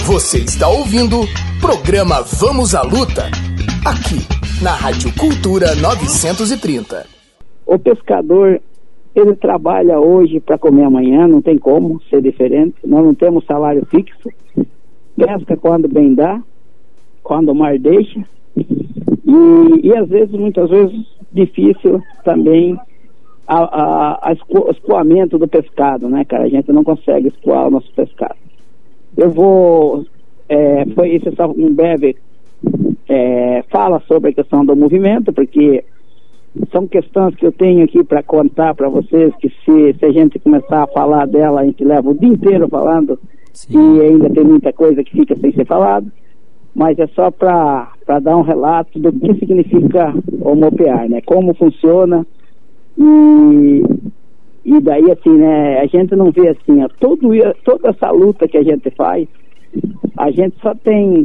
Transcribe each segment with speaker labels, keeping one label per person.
Speaker 1: Você está ouvindo programa Vamos à Luta, aqui na Rádio Cultura 930.
Speaker 2: O pescador, ele trabalha hoje para comer amanhã, não tem como ser diferente. Nós não temos salário fixo. Pesca quando bem dá, quando o mar deixa. E às vezes, muitas vezes, difícil também o escoamento do pescado, né, cara? A gente não consegue escoar o nosso pescado. Eu vou, esse só um breve fala sobre a questão do movimento, porque são questões que eu tenho aqui para contar para vocês, que se a gente começar a falar dela, a gente leva o dia inteiro falando. Sim. E ainda tem muita coisa que fica sem ser falado, mas é só para dar um relato do que significa o mopear, né? Como funciona. E daí, assim, né, a gente não vê assim, toda essa luta que a gente faz, a gente só tem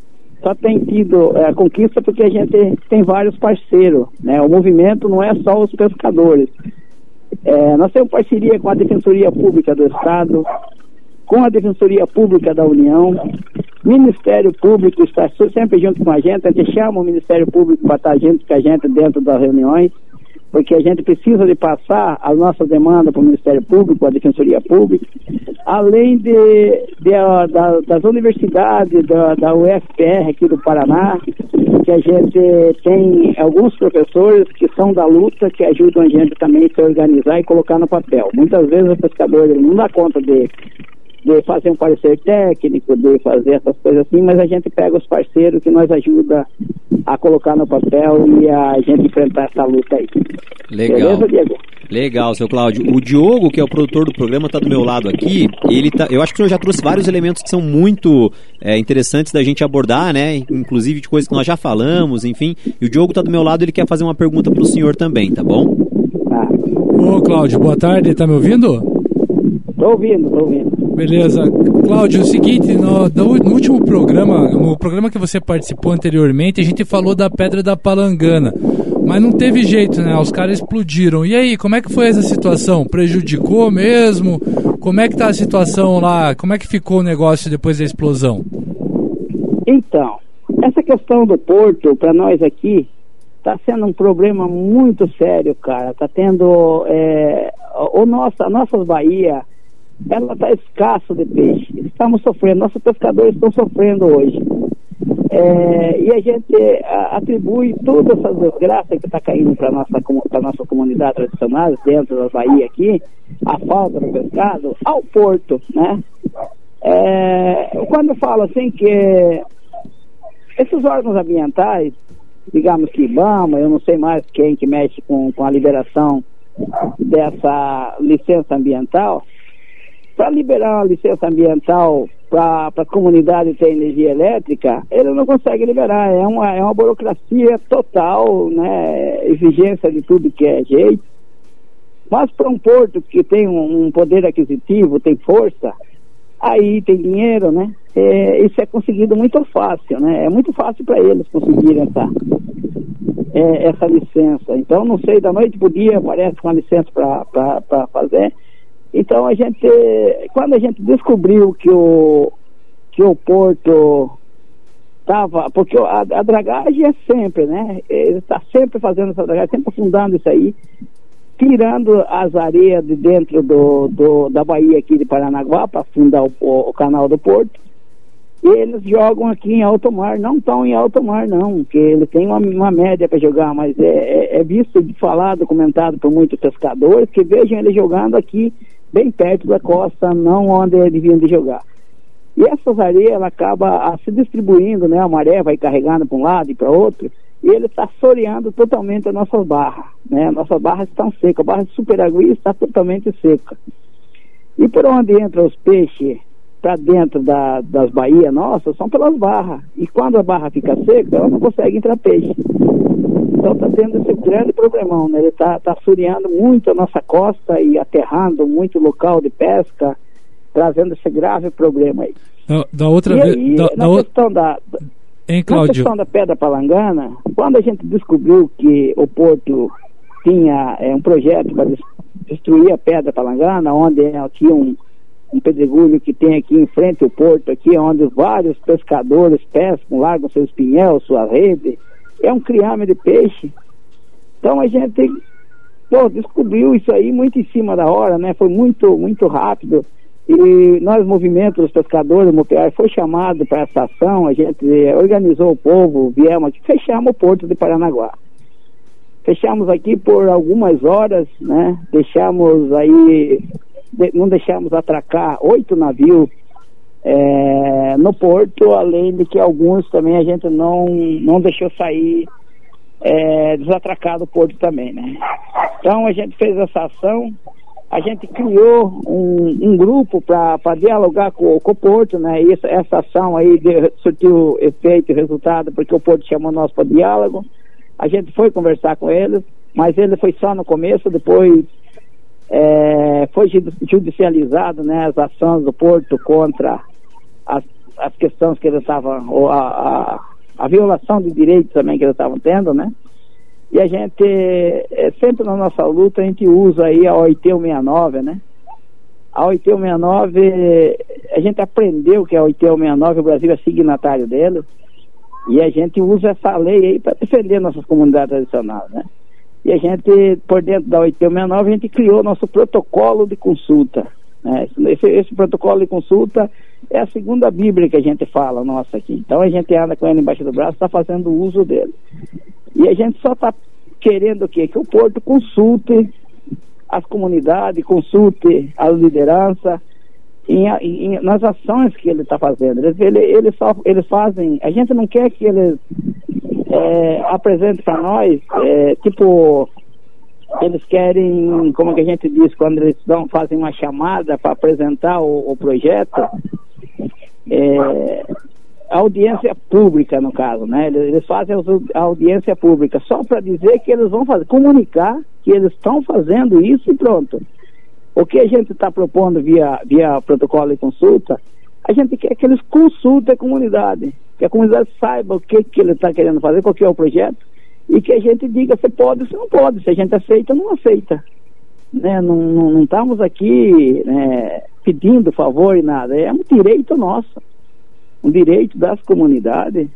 Speaker 2: tido conquista porque a gente tem vários parceiros, né? O movimento não é só os pescadores. Nós temos parceria com a Defensoria Pública do Estado, com a Defensoria Pública da União, Ministério Público está sempre junto com a gente chama o Ministério Público para estar junto com a gente dentro das reuniões, porque a gente precisa de passar as nossas demandas para o Ministério Público, a Defensoria Pública, além das universidades, da UFPR aqui do Paraná, que a gente tem alguns professores que são da luta, que ajudam a gente também a se organizar e colocar no papel. Muitas vezes o pescador não dá conta de fazer um parecer técnico, de fazer essas coisas assim, mas a gente pega os parceiros que nos ajudam a colocar no papel e a gente enfrentar essa luta aí.
Speaker 3: Legal.
Speaker 2: Beleza, Diego?
Speaker 3: Legal, seu Cláudio. O Diogo, que é o produtor do programa, está do meu lado aqui. Eu acho que o senhor já trouxe vários elementos que são muito interessantes da gente abordar, né? Inclusive de coisas que nós já falamos, enfim. E o Diogo está do meu lado, ele quer fazer uma pergunta para o senhor também, tá bom?
Speaker 4: Ô, Cláudio, boa tarde, tá me ouvindo?
Speaker 2: Tô ouvindo.
Speaker 4: Beleza. Cláudio, é o seguinte, no último programa, no programa que você participou anteriormente, a gente falou da Pedra da Palangana, mas não teve jeito, né? Os caras explodiram. E aí, como é que foi essa situação? Prejudicou mesmo? Como é que tá a situação lá? Como é que ficou o negócio depois da explosão? Então,
Speaker 2: essa questão do porto, para nós aqui, tá sendo um problema muito sério, cara. Tá tendo... a nossa Bahia, ela está escassa de peixe. Estamos sofrendo, nossos pescadores estão sofrendo hoje. E a gente atribui todas essas desgraças que está caindo para a nossa comunidade tradicional, dentro da Bahia aqui, a falta do pescado, ao porto, né? Quando eu falo assim que esses órgãos ambientais, digamos que IBAMA, eu não sei mais quem que mexe com a liberação dessa licença ambiental, para liberar uma licença ambiental para a comunidade ter energia elétrica, ele não consegue liberar. É uma burocracia total, né? Exigência de tudo que é jeito. Mas para um porto que tem um poder aquisitivo, tem força, aí tem dinheiro, né? Isso é conseguido muito fácil, né? É muito fácil para eles conseguirem essa licença. Então, não sei, da noite pro dia aparece uma licença para fazer. Então, quando a gente descobriu que o porto estava... Porque a dragagem é sempre, né? Ele está sempre fazendo essa dragagem, sempre afundando isso aí, tirando as areias de dentro da Baía aqui de Paranaguá para afundar o canal do porto. E eles jogam aqui em alto mar. Não estão em alto mar, não, porque ele tem uma média para jogar, mas é visto, falado, comentado por muitos pescadores que vejam ele jogando aqui bem perto da costa, não onde eles deviam de jogar. E essas areias, ela acaba se distribuindo, né? A maré vai carregando para um lado e para outro, e ele está assoreando totalmente as nossas barras, né? Nossas barras estão secas, a barra de Superagui está totalmente seca. E por onde entram os peixes para dentro das baías nossas, são pelas barras. E quando a barra fica seca, ela não consegue entrar peixe. Então está tendo esse grande problemão, né? Ele está assoreando muito a nossa costa e aterrando muito local de pesca, trazendo esse grave problema aí. Na questão da Pedra Palangana, quando a gente descobriu que o porto tinha um projeto para destruir a Pedra Palangana, onde tinha um pedregulho que tem aqui em frente ao porto, aqui onde vários pescadores pescam, largam seus espinhel, sua rede. É um criame de peixe. Então a gente descobriu isso aí muito em cima da hora, né? Foi muito, muito rápido. E nós, movimento dos pescadores, o MOPEAR, foi chamado para essa ação. A gente organizou o povo, viemos aqui, fechamos o porto de Paranaguá. Fechamos aqui por algumas horas, né? Não deixamos atracar 8 navios no porto, além de que alguns também a gente não deixou sair desatracar do porto também, né? Então a gente fez essa ação, a gente criou um grupo para dialogar com o porto, né? E essa ação aí surtiu efeito e resultado, porque o porto chamou nós para diálogo. A gente foi conversar com eles, mas ele foi só no começo, depois foi judicializado, né, as ações do porto contra as questões que eles estavam, a violação de direitos também que eles estavam tendo, né? E a gente, sempre na nossa luta, a gente usa aí a OIT 169, né? A OIT 169, a gente aprendeu que a OIT 169, o Brasil é signatário dele, e a gente usa essa lei aí para defender nossas comunidades tradicionais, né? E a gente, por dentro da OIT 169, a gente criou nosso protocolo de consulta, né? Esse protocolo de consulta é a segunda Bíblia que a gente fala, nossa, aqui. Então a gente anda com ele embaixo do braço, está fazendo uso dele. E a gente só está querendo o quê? Que o porto consulte as comunidades, consulte a liderança nas ações que ele está fazendo. Eles fazem, a gente não quer que eles apresentem para nós, eles querem, como que a gente diz, quando eles fazem uma chamada para apresentar o projeto, a audiência pública, no caso, né? Eles fazem a audiência pública só para dizer que eles vão fazer, comunicar que eles estão fazendo isso e pronto. O que a gente está propondo via protocolo de consulta, a gente quer que eles consultem a comunidade, que a comunidade saiba o que ele está querendo fazer, qual que é o projeto, e que a gente diga se pode ou se não pode, se a gente aceita ou não aceita. Né? Não estamos aqui, né, pedindo favor e nada, é um direito nosso, um direito das comunidades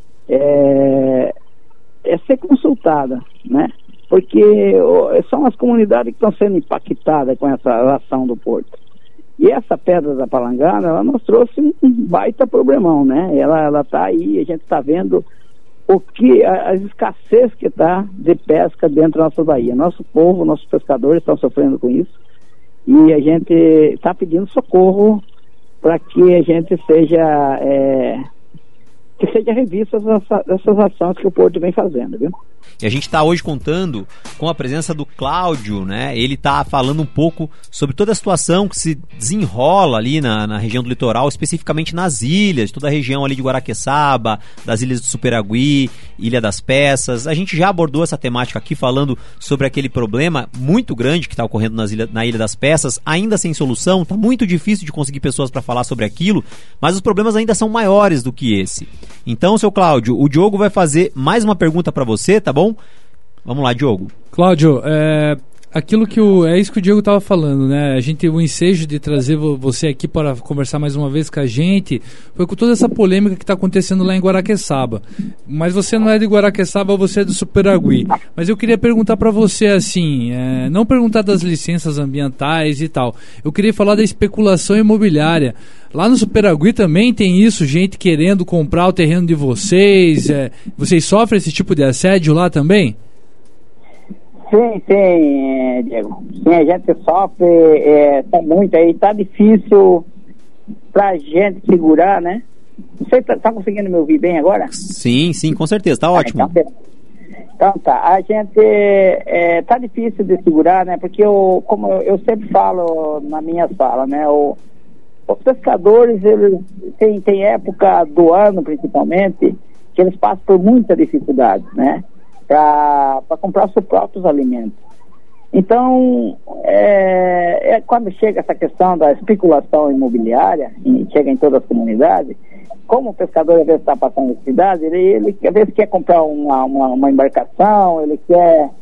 Speaker 2: ser consultada, né? Porque são as comunidades que estão sendo impactadas com essa ação do porto. E essa Pedra da Palangana, ela nos trouxe um baita problemão, né? Ela está aí, a gente está vendo a escassez que está de pesca dentro da nossa baía. Nosso povo, nossos pescadores estão sofrendo com isso, e a gente está pedindo socorro para que a gente seja revista essas ações que o porto vem fazendo, viu?
Speaker 3: E a gente está hoje contando com a presença do Cláudio, né? Ele está falando um pouco sobre toda a situação que se desenrola ali na região do litoral, especificamente nas ilhas, toda a região ali de Guaraqueçaba, das ilhas do Superagui, Ilha das Peças. A gente já abordou essa temática aqui, falando sobre aquele problema muito grande que está ocorrendo na Ilha das Peças, ainda sem solução. Está muito difícil de conseguir pessoas para falar sobre aquilo, mas os problemas ainda são maiores do que esse. Então, seu Cláudio, o Diogo vai fazer mais uma pergunta para você, tá bom? Vamos lá, Diogo.
Speaker 4: Cláudio, é isso que o Diego estava falando, né? O ensejo de trazer você aqui para conversar mais uma vez com a gente foi com toda essa polêmica que está acontecendo lá em Guaraqueçaba. Mas você não é de Guaraqueçaba, você é do Superagui. Mas eu queria perguntar para você assim, não perguntar das licenças ambientais e tal. Eu queria falar da especulação imobiliária. Lá no Superagui também tem isso, gente querendo comprar o terreno de vocês. Vocês sofrem esse tipo de assédio lá também?
Speaker 2: Sim, Diego. Sim, a gente sofre, tá muito aí, tá difícil pra gente segurar, né? Você tá conseguindo me ouvir bem agora?
Speaker 3: Sim, com certeza, tá ótimo.
Speaker 2: Então tá, a gente tá difícil de segurar, né? Porque como eu sempre falo na minha fala, né? Os pescadores, eles tem época do ano, principalmente, que eles passam por muita dificuldade, né? Para comprar seus próprios alimentos. Então, quando chega essa questão da especulação imobiliária, e chega em todas as comunidades, como o pescador às vezes está passando necessidade, ele às vezes quer comprar uma embarcação, ele quer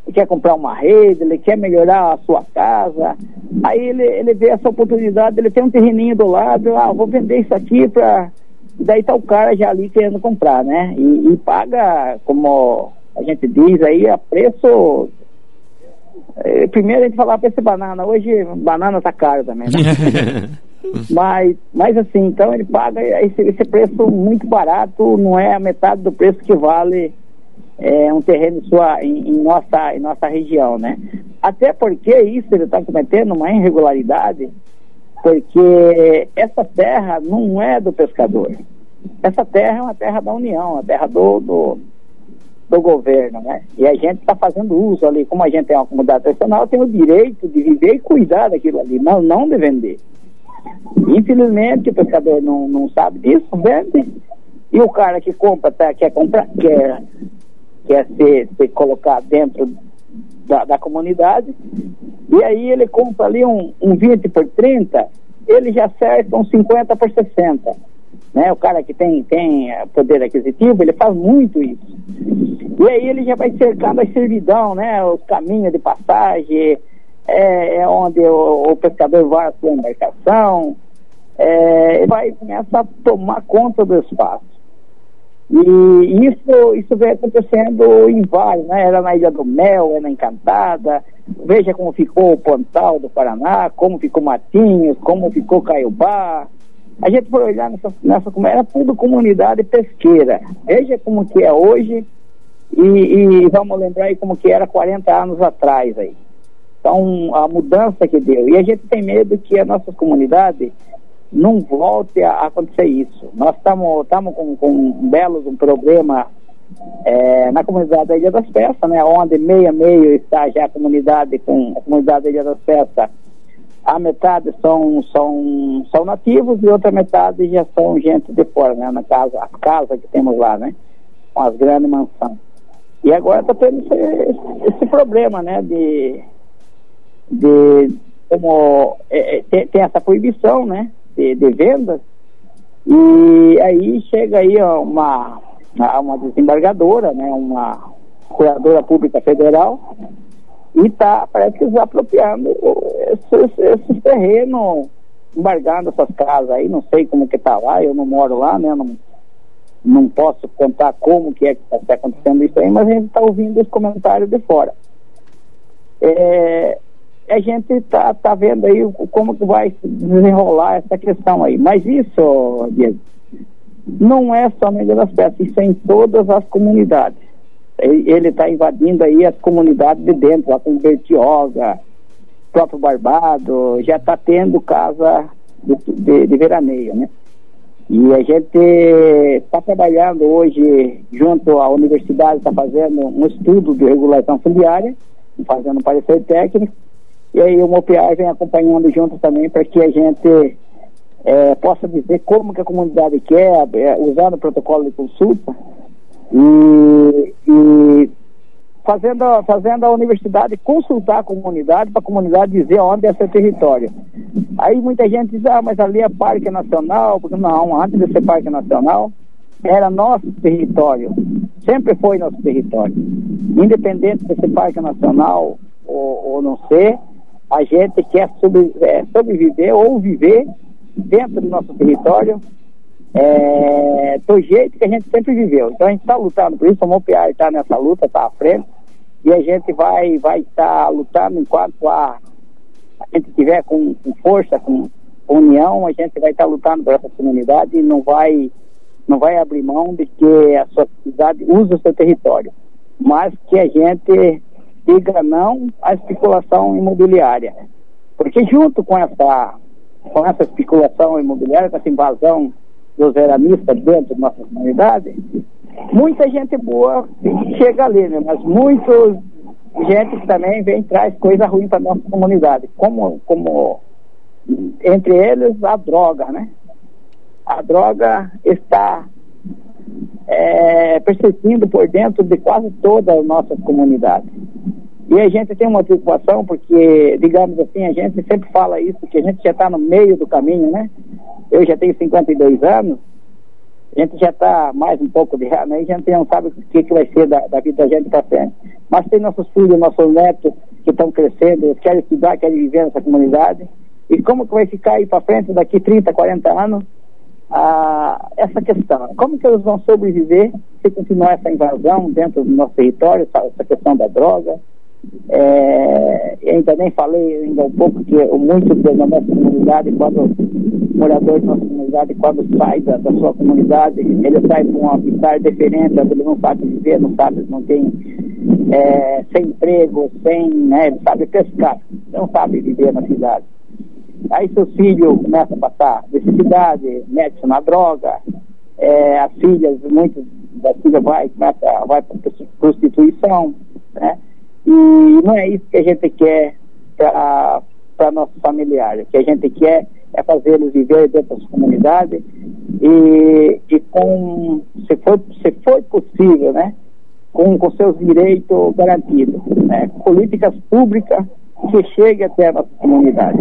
Speaker 2: ele quer comprar uma rede, ele quer melhorar a sua casa. Aí ele vê essa oportunidade, ele tem um terreninho do lado, vou vender isso aqui daí tá o cara já ali querendo comprar, né? E paga, como a gente diz aí, a preço... Primeiro a gente falava preço de banana, hoje banana tá caro também, né? mas assim, então ele paga esse preço muito barato, não é a metade do preço que vale um terreno em nossa região, né? Até porque isso ele está cometendo uma irregularidade, porque essa terra não é do pescador. Essa terra é uma terra da União, a terra do governo, né? E a gente está fazendo uso ali, como a gente é uma comunidade tradicional, tem o direito de viver e cuidar daquilo ali, mas não de vender. Infelizmente o pescador não sabe disso, vende, e o cara que compra, quer ser colocado dentro da comunidade, e aí ele compra ali um 20 por 30, ele já acerta um 50 por 60, né? O cara que tem poder aquisitivo, ele faz muito isso, e aí ele já vai cercando a servidão, né? Os caminhos de passagem, onde o pescador vai à sua embarcação, ele começa a tomar conta do espaço. E isso vem acontecendo em vários, né? Era na Ilha do Mel, na Encantada, veja como ficou o Pontal do Paraná, como ficou Matinhos, como ficou Caiobá. A gente foi olhar nessa era tudo comunidade pesqueira. Veja como que é hoje e vamos lembrar aí como que era 40 anos atrás aí. Então, a mudança que deu. E a gente tem medo que a nossa comunidade não volte a acontecer isso. Nós estamos com um problema na comunidade da Ilha das Peças, né, onde meio a meio está já a comunidade da Ilha das Peças. A metade são nativos e outra metade já são gente de fora, né, a casa que temos lá, né, com as grandes mansões. E agora está tendo esse problema, né, como tem essa proibição, né, de vendas, e aí chega aí uma desembargadora, né, uma curadora pública federal, e parece que desapropriando esses terrenos, embargando essas casas aí. Não sei como que tá lá, eu não moro lá, né, não posso contar como que está acontecendo isso aí, mas a gente está ouvindo os comentários de fora. A gente tá vendo aí como que vai desenrolar essa questão aí. Mas isso, Diego, não é só na Ilha das Peças, isso é em todas as comunidades. Ele está invadindo aí as comunidades de dentro, lá com Bertioga, próprio Barbado, já está tendo casa de veraneio, né? E a gente está trabalhando hoje, junto à universidade, está fazendo um estudo de regulação fundiária, fazendo um parecer técnico, e aí o MOPEAR vem acompanhando junto também para que a gente possa dizer como que a comunidade quer, usando o protocolo de consulta e fazendo a universidade consultar a comunidade, para a comunidade dizer onde é seu território. Aí muita gente diz, mas ali é Parque Nacional, porque não, antes de ser Parque Nacional era nosso território, sempre foi nosso território, independente de ser Parque Nacional ou não ser. A gente quer sobreviver ou viver dentro do nosso território do jeito que a gente sempre viveu. Então a gente está lutando por isso, o MOPEAR está nessa luta, está à frente, e a gente vai estar lutando enquanto a gente estiver com força, com união, a gente vai estar lutando por essa comunidade e não vai abrir mão de que a sua comunidade use o seu território, mas que a gente diga não à especulação imobiliária, porque junto com essa especulação imobiliária, com essa invasão dos veramistas dentro da nossa comunidade, muita gente boa chega ali, né? Mas muita gente que também vem e traz coisa ruim para nossa comunidade, como entre eles a droga, né? A droga está persistindo por dentro de quase todas as nossas comunidades. E a gente tem uma preocupação porque, digamos assim, a gente sempre fala isso, que a gente já está no meio do caminho, né? Eu já tenho 52 anos A gente já está mais um pouco de ano, aí a gente não sabe o que vai ser da vida da gente para frente. Mas tem nossos filhos, nossos netos que estão crescendo, querem estudar, querem viver nessa comunidade. E como que vai ficar aí para frente daqui 30, 40 anos essa questão? Como que eles vão sobreviver se continuar essa invasão dentro do nosso território, essa questão da droga? Ainda nem falei ainda um pouco que muito da nossa comunidade, quando moradores da nossa comunidade, quando sai da sua comunidade, ele sai com um habitat diferente, ele não sabe viver, não tem sem emprego, ele sabe pescar, não sabe viver na cidade. Aí seus filhos começam a passar necessidade, mete-se na droga, as filhas, muitas das filhas vai para prostituição, né? E não é isso que a gente quer para nossos familiares. O que a gente quer é fazer eles viver dentro das comunidades e se for possível, né, com seus direitos garantidos, né, políticas públicas que cheguem até a nossa comunidade.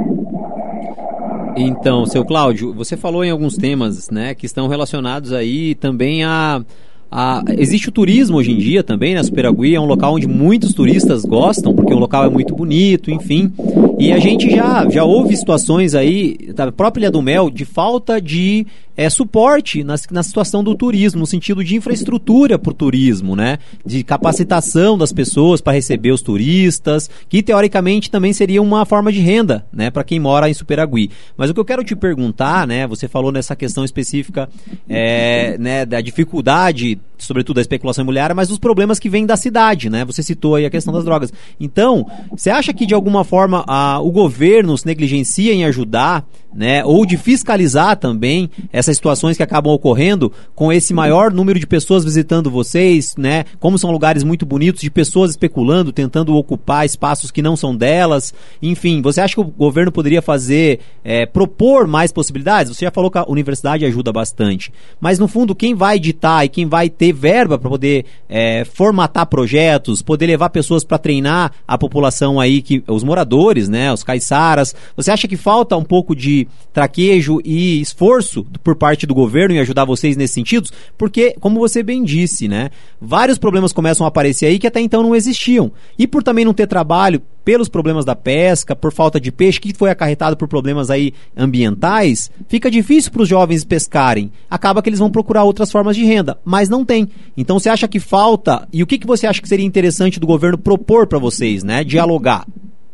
Speaker 3: Então, seu Cláudio, você falou em alguns temas, né, que estão relacionados aí também existe o turismo hoje em dia também, né? Superagui é um local onde muitos turistas gostam, porque o local é muito bonito, enfim. E a gente já houve situações aí, da própria Ilha do Mel, de falta de suporte na situação do turismo, no sentido de infraestrutura para o turismo, né? De capacitação das pessoas para receber os turistas, que teoricamente também seria uma forma de renda, né? Para quem mora em Superagui. Mas o que eu quero te perguntar, né? Você falou nessa questão específica, né? Da dificuldade, sobretudo da especulação imobiliária, mas dos problemas que vêm da cidade, né? Você citou aí a questão das drogas. Então, você acha que de alguma forma o governo se negligencia em ajudar, né? Ou de fiscalizar também essas situações que acabam ocorrendo com esse maior número de pessoas visitando vocês, né? Como são lugares muito bonitos, de pessoas especulando, tentando ocupar espaços que não são delas. Enfim, você acha que o governo poderia propor mais possibilidades? Você já falou que a universidade ajuda bastante, mas no fundo quem vai editar e quem vai ter verba para poder formatar projetos, poder levar pessoas para treinar a população aí, os moradores, né, os caiçaras, você acha que falta um pouco de traquejo e esforço por parte do governo em ajudar vocês nesses sentidos? Porque, como você bem disse, né, vários problemas começam a aparecer aí que até então não existiam. E por também não ter trabalho, pelos problemas da pesca, por falta de peixe, que foi acarretado por problemas aí ambientais, fica difícil para os jovens pescarem. Acaba que eles vão procurar outras formas de renda, mas não tem. Então você acha que falta, e o que você acha que seria interessante do governo propor para vocês, né? Dialogar?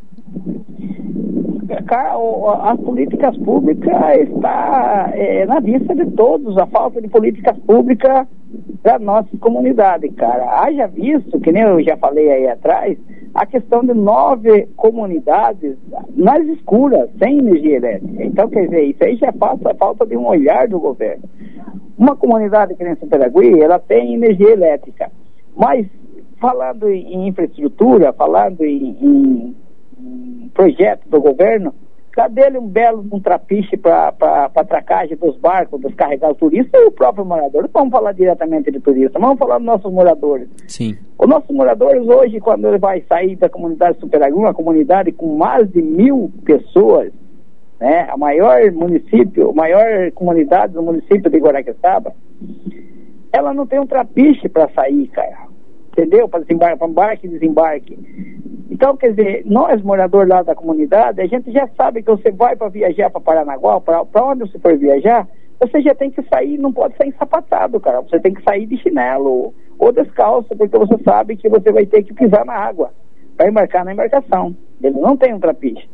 Speaker 2: Cara, as políticas públicas está na vista de todos, a falta de políticas públicas para nossa comunidade, cara. Haja visto, que nem eu já falei aí atrás, a questão de 9 comunidades nas escuras, sem energia elétrica. Então, quer dizer, isso aí já passa a falta de um olhar do governo. Uma comunidade que nem Superagui, ela tem energia elétrica, mas falando em infraestrutura, falando em projeto do governo, cadê ele um trapiche para atracagem dos barcos, dos carregados turistas e o próprio morador? Não vamos falar diretamente de turistas, vamos falar dos nossos moradores.
Speaker 3: Sim. Os
Speaker 2: nossos moradores hoje, quando ele vai sair da comunidade Superagui, uma comunidade com mais de 1.000 pessoas, né, a maior comunidade do município de Guaraqueçaba, ela não tem um trapiche para sair, cara. Entendeu? Para embarque e desembarque. Então, quer dizer, nós, moradores lá da comunidade, a gente já sabe que você vai para viajar para Paranaguá, para onde você for viajar, você já tem que sair, não pode sair ensapatado, cara. Você tem que sair de chinelo ou descalço, porque você sabe que você vai ter que pisar na água para embarcar na embarcação. Ele não tem um trapiche.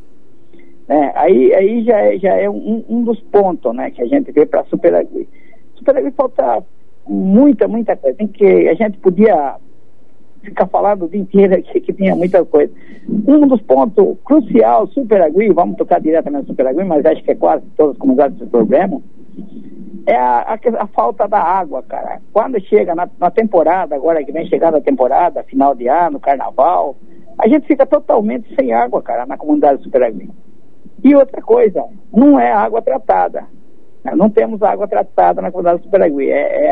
Speaker 2: Aí já é um dos pontos, né, que a gente vê para Superagui. Superagui falta muita coisa. A gente podia ficar falando o dia inteiro aqui, que tinha muita coisa. Um dos pontos crucial, Superagui, vamos tocar diretamente no Superagui, mas acho que é quase todas as comunidades esse problema, é a falta da água, cara. Quando chega na temporada, agora que vem chegando a temporada, final de ano, carnaval, a gente fica totalmente sem água, cara, na comunidade do Superagui. E outra coisa, não é água tratada. Não temos água tratada na comunidade do Superagui.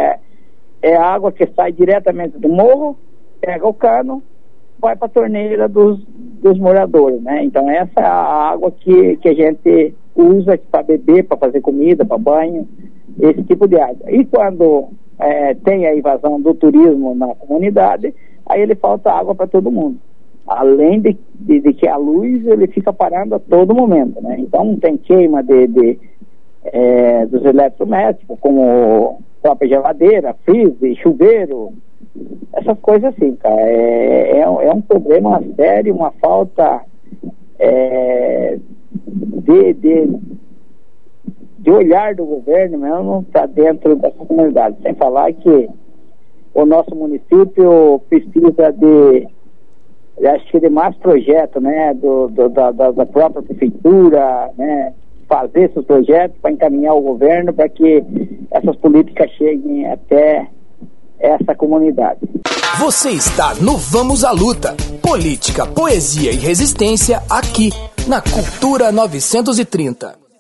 Speaker 2: É água que sai diretamente do morro, pega o cano, vai para a torneira dos moradores, né? Então essa é a água que a gente usa para beber, para fazer comida, para banho, esse tipo de água. E quando tem a invasão do turismo na comunidade, aí ele falta água para todo mundo. Além de que a luz ele fica parando a todo momento, né? Então tem queima dos eletrodomésticos, como própria geladeira, freezer, chuveiro, essas coisas assim, cara. É um problema sério, uma falta de olhar do governo mesmo para dentro dessa comunidade. Sem falar que o nosso município precisa de mais projetos, né, da própria prefeitura, né, fazer esses projetos para encaminhar o governo para que essas políticas cheguem até essa comunidade.
Speaker 1: Você está no Vamos à Luta. Política, poesia e resistência aqui na Cultura 930.